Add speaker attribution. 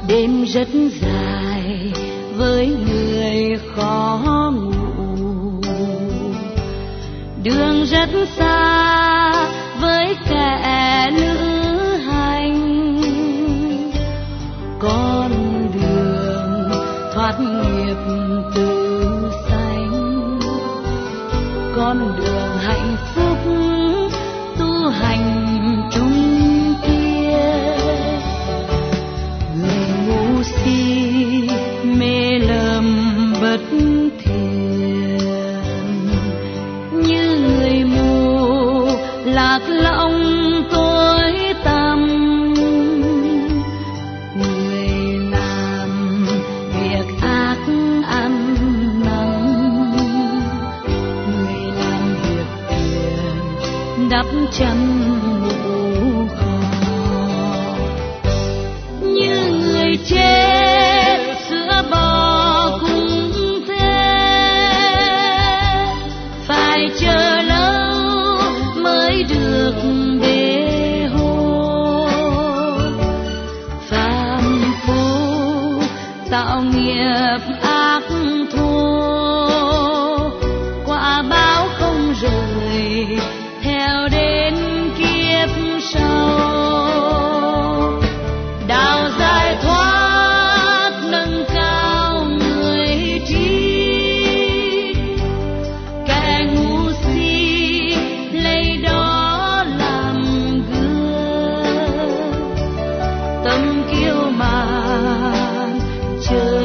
Speaker 1: Đêm rất dài với người khó ngủ, đường rất xa với kẻ lữ hành. Con đường thoát nghiệp từ xanh, con đường hạnh phúc tu hành chung kia. Người ngu si mê lầm bất thiện, như người mù lạc lõng tối tăm. Người làm việc ác ăn năn, người làm việc thiện đắp chăn ngủ kho. Như người chết sữa bò cũng thế, phải chờ lâu mới được về hồn. Phàm phu tạo nghiệp ác thô, quả báo không rời theo đến kiếp sau. Đạo giải thoát nâng cao người trí, kẻ ngu si lấy đó làm gương. Tâm kiêu mạn chờ